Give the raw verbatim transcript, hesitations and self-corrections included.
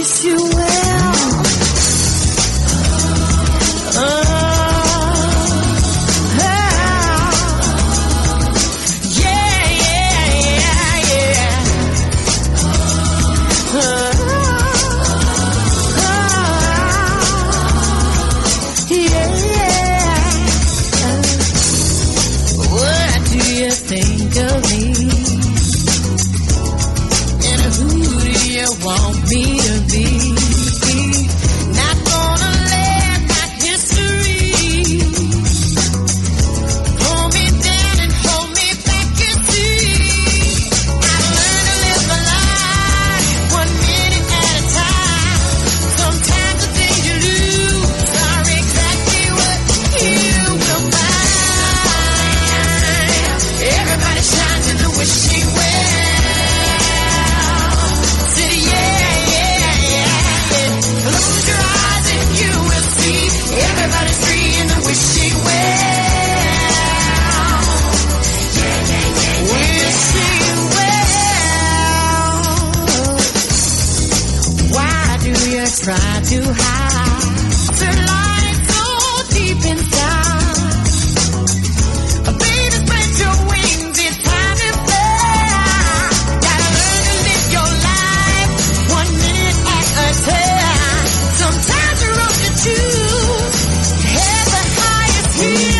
wish you well. Oh. Think of me, and who do you want me to be? Not gonna let my history pull me down and hold me back, you see. I've learned to live my life one minute at a time. Sometimes the things you lose are exactly what you will find. Everybody shines in the wishing well. City, yeah, yeah, yeah. Close your eyes and you will see. Everybody's free in the wishing well. Yeah, yeah, yeah, yeah. Wishing well. Why do you try to hide the light so deep inside? Sometimes you rock the two, head the highest hill.